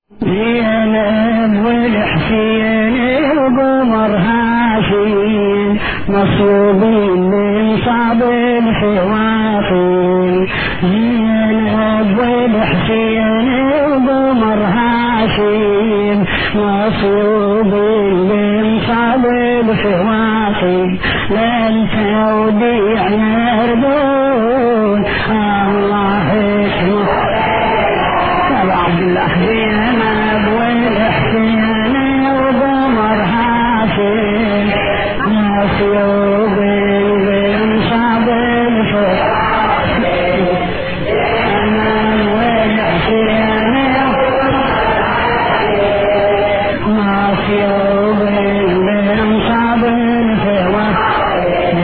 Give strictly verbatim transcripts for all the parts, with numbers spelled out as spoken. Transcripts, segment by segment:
زينب والحسين وقمر هاشم مصوبين من صعب الحواطين. زينب والحسين وقمر هاشم مصوبين من صعب الحواطين. لن توديع يردون الله اسمه يا عبد الله. زينب والحسين وقمر هاشم مصوبين من صعب الحواطين. زينب والحسين مصوبين من صعب الحواطين.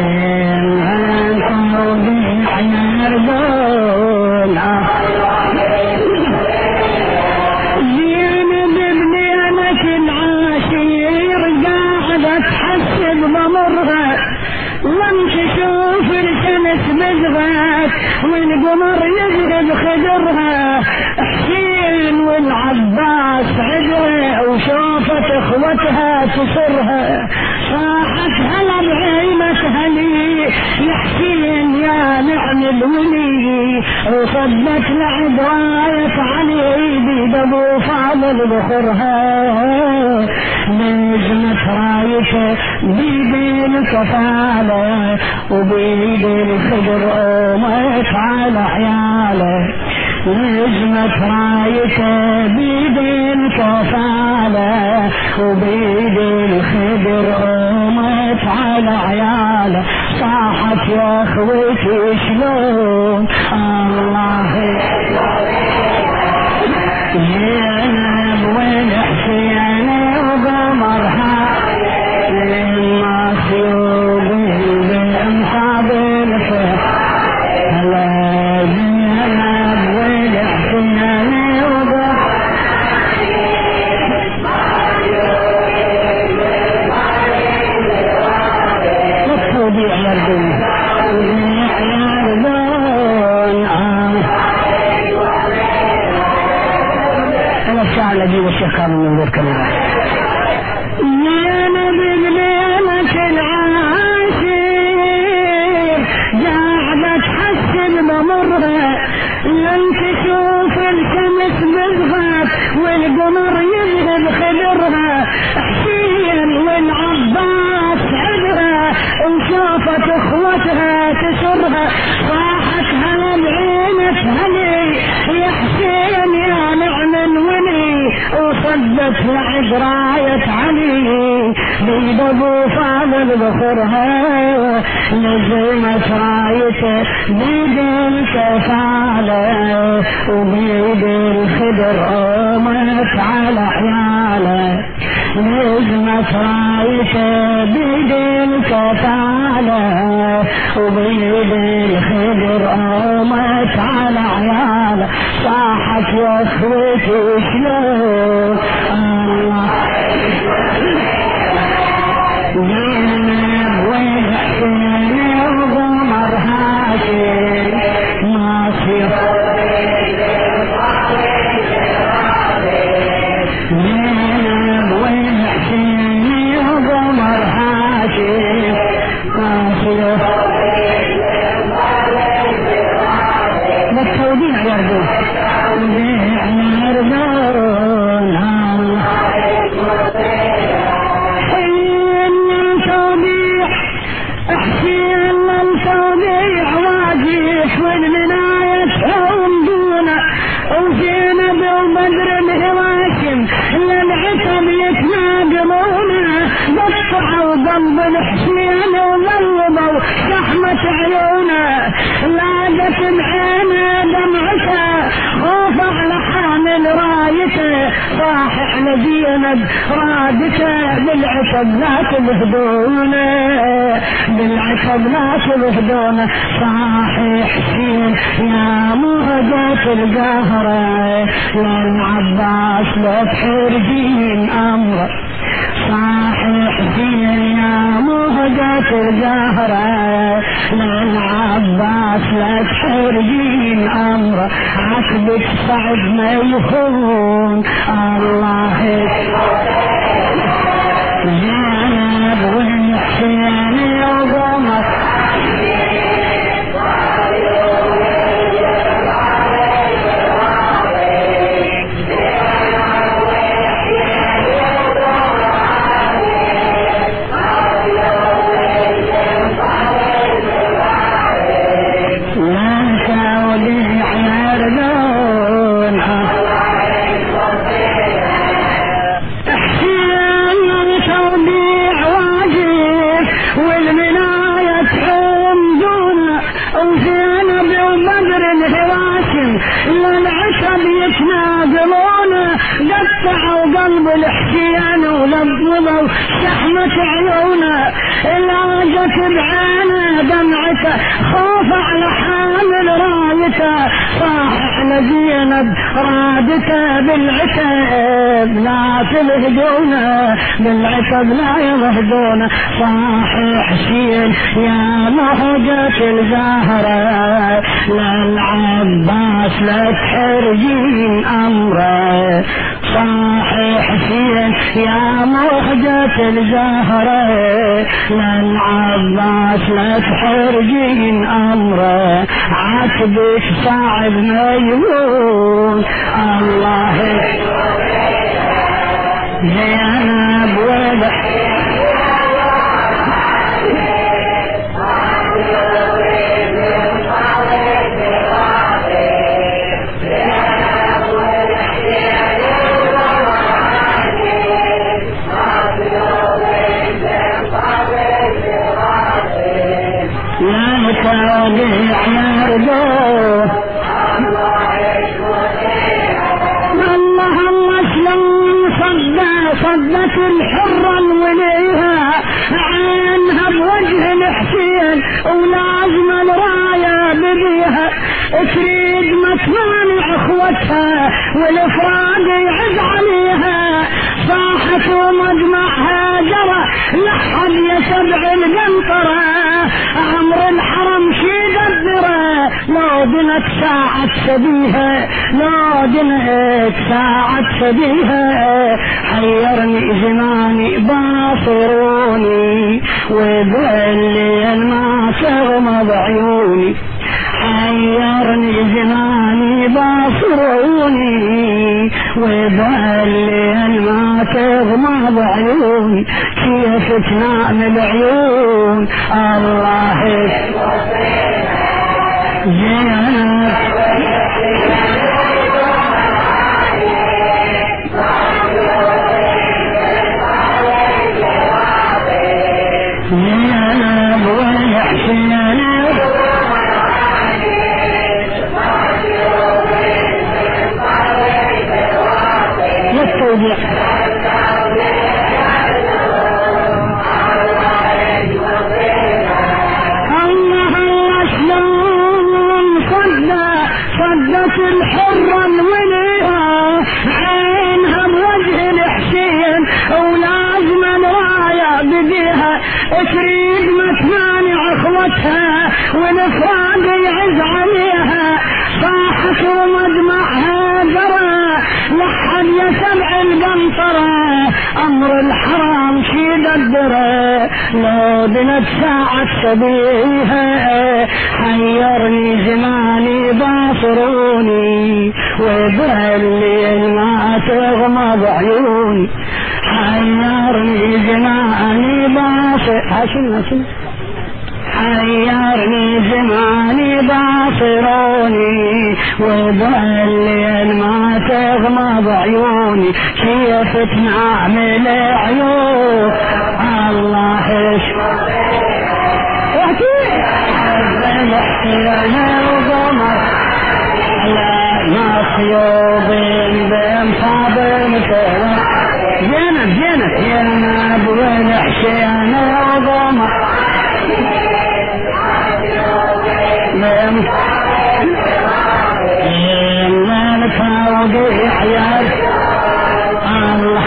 زينب بنينك العاشير قاعدة تحسب بمرها، لم تشوف الشمس بزغت والقمر يزغب خدرها. حسين والعباس عدرة وشوفت اخوتها تصرها، صاحت هلا بعينتها لي يا حسين يا نعم الولي. وصدت لعب راية علي بيد ابو فاضل بخرها. نجمت رايته بيد الكفالة وبيد الخدر قومت على عياله. نجمت رايته بيد الكفالة وبيد الخدر قومت على عياله. صاحت يا اخوتي شلون الله. زينب والحسين وقمر هاشم مصوبين من صعب الحواطين. زينب والحسين وقمر والتوبيع يردون الذي وشكر من ذلك الكلمة. زينب بنينك العاشير قاعدة تحسن بمرها، لن تشوف الشمس بزغت والقمر يذهب خدرها. حسين والعباس عدرها وشافت اخوتها تسرها، صاحت هلا بعينتها لي يا حسين يا نعم الولي. وصدت لعب راية علي بيد ابو فاضل بخرها. نزمت رايته بيد الكفالة وبيد الخدر قومت على عياله. نزمت رايته بيد الكفالة وبيد الخدر قومت على عياله. صاحت يا اخوتي شلون الله. زينب والحسين وقمر هاشم مصوبين. زينب والحسين وقمر هاشم مصوبين بالتوبيع يردون يردون. حين التوبيع حسين التوبيع واجيح والبناية ومدونة. وزينب وبدر الهواشم للعتب يتناقضونه. قطعوا قلب الحسين وظلموا زحمة عيونه. لاقت بعينه دمعته خوف على حامل رايته. صاح على زينب رادته بالعتب لا تبهدونه، بالعتب لا تبهدونه. صاحي حسين يا مهجة القهرة للعباس لا تحرجين امره. صاحي حسين يا مهجة القهرة للعباس لا تحرجين امره. عقبك صعب ما يخون الله زينب والحسين وقمر قلب الحسين ولبضوا شحمة عيونه العجت بعينه دمعته خوف على حامل رايته صاحح لزينب رادته بالعتاب لا تلهدونه بالعتاب لا يلهدونه صاحح حسين يا مهجة الزهرة للعباس لا تحرجين أمره صاحي حسين يا موحدة الزهرة للعباس لا تحرجين أمره عاتبك صعب ميمون الله زينب وضح الله الله شلون صدت الحرة وليها عينها بوجه الحسين ولازم الراية بديها تريد ما تمانع اخوتها والافراد يعز عليها صاحت ومجمعها جرى لحد يسبع القنطرة عمر الحرم شي دبره لو دنك ساعة سبيها لو دنك ساعة سبيها حيرني زماني باصروني وبالليل ما تغمض عيوني حيرني زماني باصروني وبالليل ما تغمض عيوني كيف تنام العيون الله زينب زينب والحسين للتوبيخ صدت الحرة وليها عينها بوجه الحسين ولازم الراية بديها تريد ما تمانع اخوتها والافراد يعز عليها صاحت ومدمعها جرى لحد يسمع القنطرة امر الحرام شي دبره لو بنت ساعة سبيها حيرني زماني باصروني وبالليل ما تغمض عيوني حيرني زماني باصر عشان عشان حيرني زماني باصروني وبالليل ما تغمض عيوني كيف تنعمل عيون الله يشفى يا وقمر لا مصيوبين بمصابين زينب زينب زينب والحسين وقمر زينب الفوضيح يا الله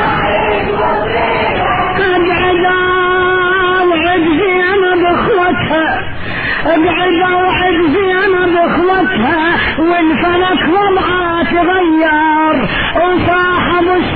ابعد اوعد زينب اخوتها والفلك وضعها تغير وصاحب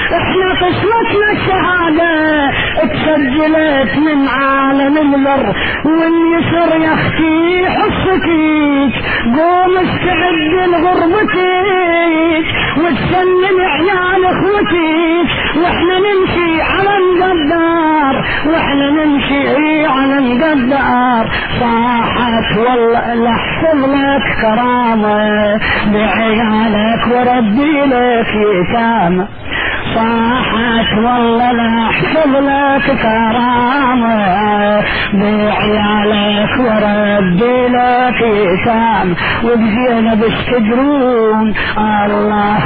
احنا قسمتنا الشهادة اتسجلت من عالم الذر، واليسر يا اختي حصتك قوم استعد لغربتك وتسلم عيال اخوتك، واحنا نمشي على القدار واحنا نمشي على القدار. صاحت والله لحفظ لك كرامة بعيالك وربي لك يتامى، صاحت والله لحفظ لك كرامة بعيالك وربي لك يتامى. وبزينة بس تدرون الله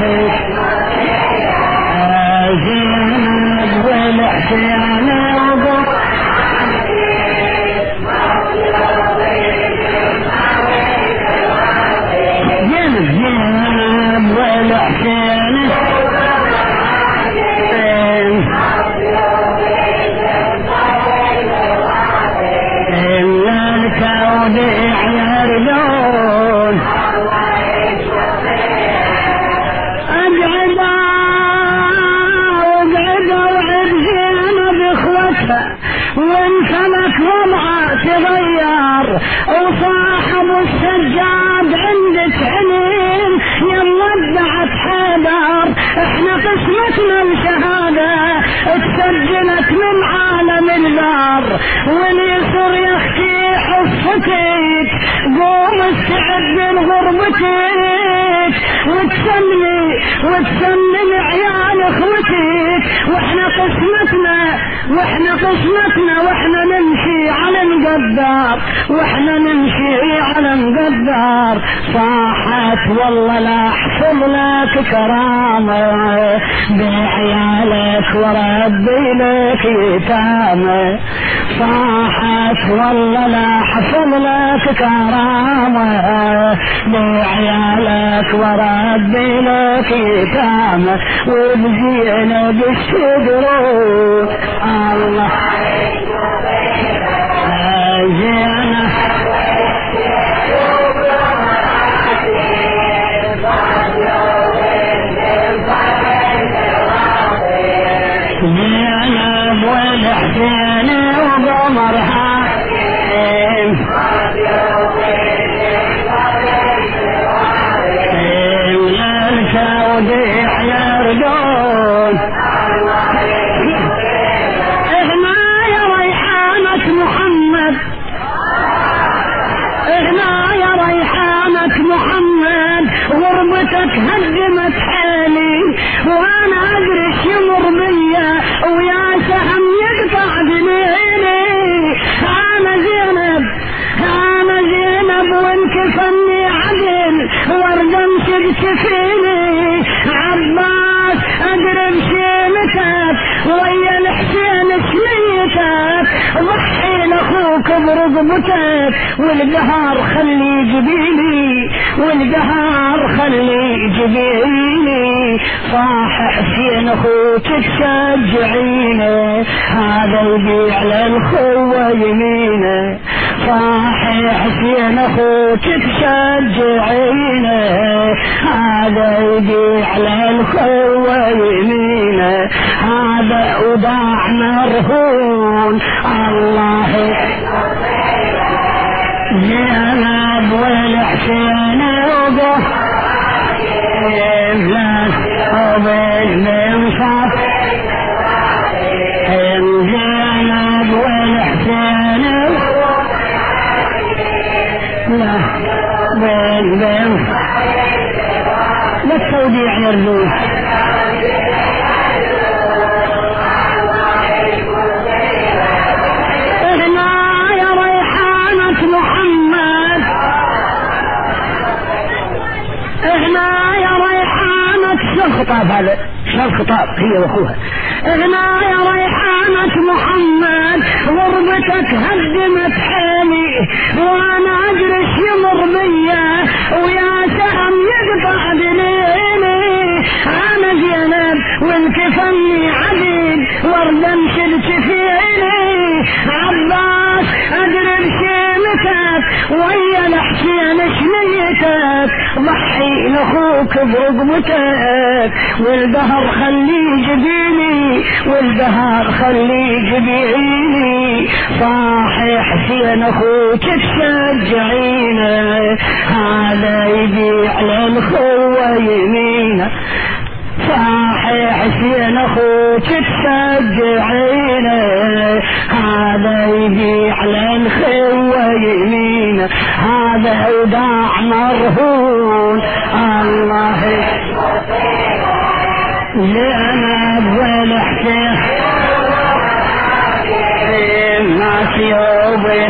زينب والحسين وضع زينب زينب والحسين إلا الكودع يردون أقعدا وقعدا وعد زينب إخوتها وانفلك وضعه تغير، وصاحب السجاد عندك عنين يلا ادعت حيدر. احنا قسمتنا الشهادة اتسجلت من عالم النار، واليسر يخفي حصتك قوم استعد لغربتك وتسمي وتسمي عيال اخوتك. واحنا قسمتنا واحنا قسمتنا واحنا نمشي على القدار واحنا نمشي على القدار. صاحت والله لا احفظ لك كرامة بعيالك وربي لك يتامى، صاحت والله لا احفظ لك كرامة بعيالك وربي لك يتامى. وبزينة بالشجرون الله زينة زينب والحسين وقمرها إلا الكودع يردون. اهنا يا ريحانة محمد اهنا يا ريحانة محمد غربتك هدمت حالي، وانا ادري يمر بيا ويا سهم يقطع دميني. انا زينب انا زينب وانكفني عدل وارقم شدك فيني. عباس اقرب شيمتك ويا الحسين شميتك، ضحي لاخوك برغبتك والقهر خلي جبيني والقهر خلي جبيني. صاح حسين اخوك تشجعينه هذا يبيع للخوة يمينه، صاح حسين اخوك تشجعينه هذا يبيع للخوة يمينه. هذا وداع مرهون الله زينب والحسين وضع إبلاس وبالمنصف زينب والحسين لا بالمنصف لا التوديع يرجوه. الخطاب هذا شو الخطاب هي واخوها. اغنى يا ريحانة محمد غربتك هدمت حالي، وانا ادري يمر بيا ويا سهم يقطع دليلي. انا زينب وانكفني عديد واردا شلت في عيني. عباس ادري بشيمتك ويا الحسين شميتك، ضحي لاخوك برقبتك، والدهر خلي جبيني والدهر خلي جبيني، صاحي حسين اخوك تشجعينه، هذا يبيع للخوة يمينه، صاحي حسين اخوك تشجعينه، هذا يبيع للخوة يمينه، هذا وداع مرهون الله زينب والحسين الناس يوبه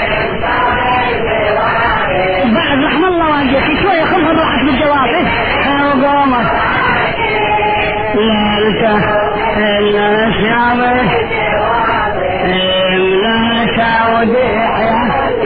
بعد رحم الله والديك شوية خلها راحت بالجواب وقامت ليلته الناس يوبه املاك وديحيا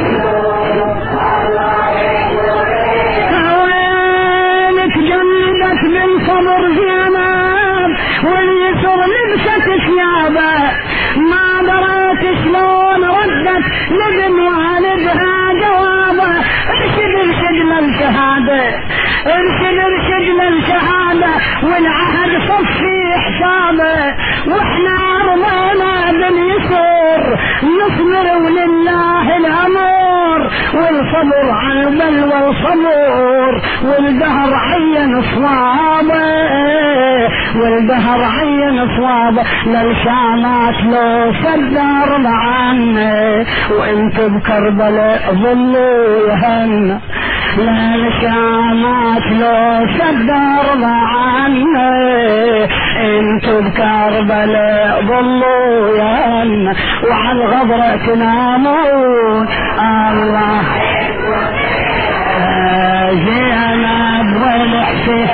وينك جنبت من صبر زينب واليسر لبست ثيابه، ما دريت شلون ردت لابن والدها جوابه، ارشد ارشد للشهاده ارشد ارشد للشهاده، والعهد صفي حسابه، واحنا رضينا باليسر نصبر ولله الامر، والصبر على البلوى والصبر، والدهر عين صوابه والدهر عين صوابه، للشامات لو صدر عنه، وانت بكربلاء ظلوا يهنا، للشامات لو صدر عنه، انت بكربلاء ظلوا يهنا، وعلى الغبرة تنامون الله زينب والحسين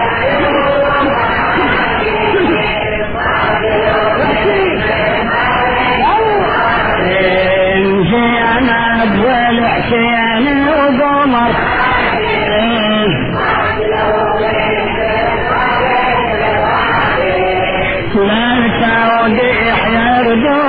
زينب والحسين وقمر لا توديح يردو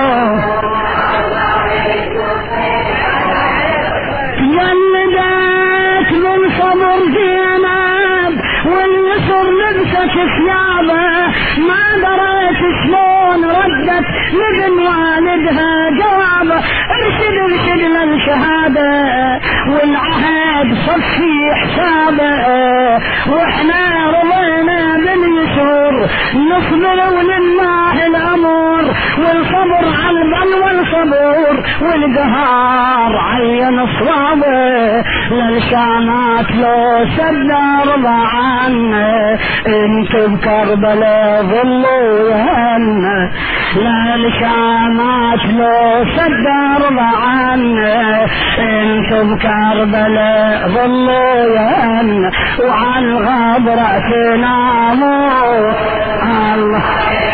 جلدت من صبر زينب واليسر لبست ثيابه، ما دريت شلون ردت لابن والدها جوابه، ارشد ارشد للشهاده والعهد صفي حسابه، واحنا رضينا باليسر نصبر ولله الامر، والصبر على البل والصبر، والقهار عين صوابه، للشامات لو صدر عنه، انت بكربلاء ظلوا يهنا، للشامات لو صدر عنه، انت بكربلاء ظلوا يهنا، وعلى الغبرة تناموا الله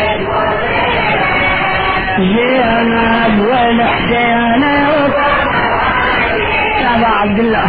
زينب والحسين ابا عبد الله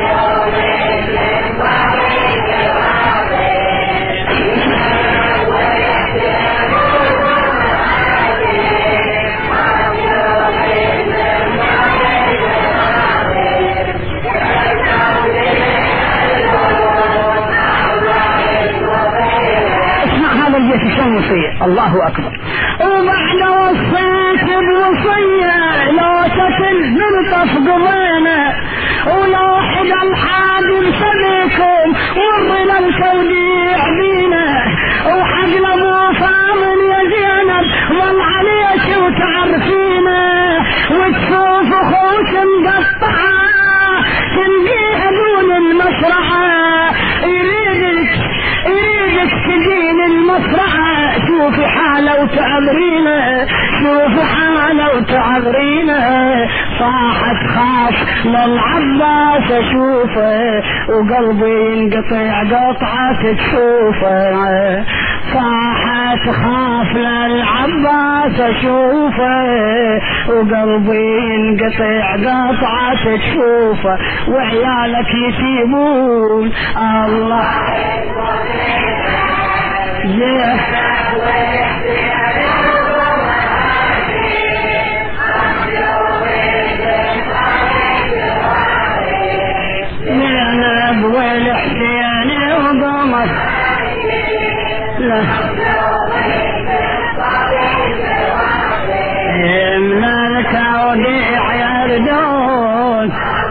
الله أكبر. وبعد وصيت بوصية لو تكن نلطف قضينا، ولو حدا الحادم سبيكم ورنا الكوديع بينا، وحقنا ابو فاضل يا زينب ظل عليك وتعرفينا، وتشوف اخوك مقطعة تلقيها دون المسرحة، يريدك يريدك تجين المسرحة، شوفي حالة وتعبرينا شوفي حالة وتعبرينا، صاحت خاف للعباس اشوفه، وقلبي ينقطع قطعة تشوفه، صاحت خاف للعباس اشوفه، وقلبي ينقطع قطعة تشوفه، وعيالك يسيبون الله يا زينب والحسين لا من التوديع يردون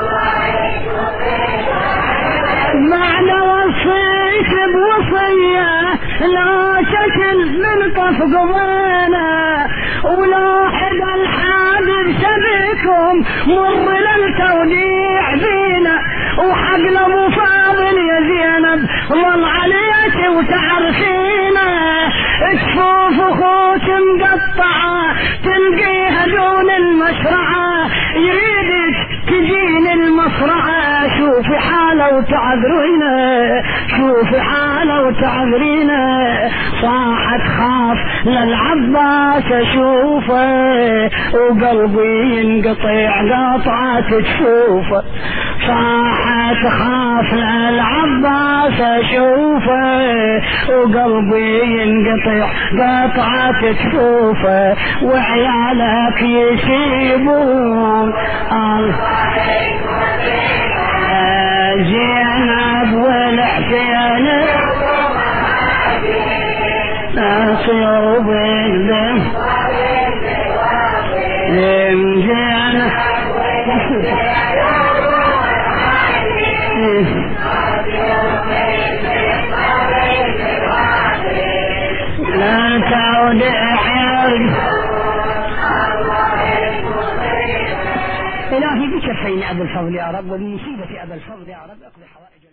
معنى وصيك بوصية لا شكل من طف قضينا ولاحد الحادث شبكم مر للتوديع بينا وحقنا ابو فاضل يا زينب ظل عليك وتعرفينا جفوف اخوك مقطعه تلقيها دون المشرعه يريدك تجين المصرعه شوفي حاله وتعذرينا شوفي حاله وتعذرينا صاحت خاف للعباس اشوفه وقلبي ينقطع قطعه تشوفه صاحت خاف للعباس اشوفه وقلبي ينقطع قطعه تشوفه وعيالك يسيبون زينب والحسين صيوب الدم زينب لا تعود احيان إلهي بكفين أبو الفضل يا رب وبمصيبة أبو الفضل يا رب اقضي حوائج